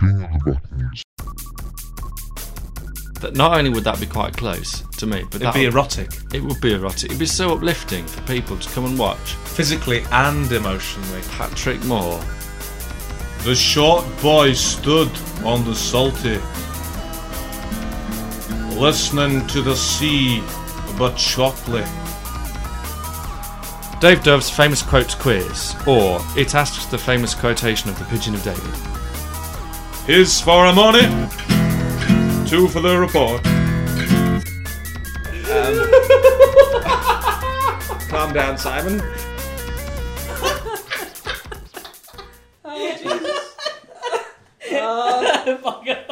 King of the Buttons. That not only would that be quite close to me, but It'd be erotic. It would be erotic. It'd be so uplifting for people to come and watch. Physically and emotionally. Patrick Moore. The short boy stood on the salty, listening to the sea, but shortly. Dave Dove's famous quotes quiz, or it asks the famous quotation of the Pigeon of David. Here's for a money, 2 for the report. Calm down, Simon. Oh, Jesus. Oh, fuck it.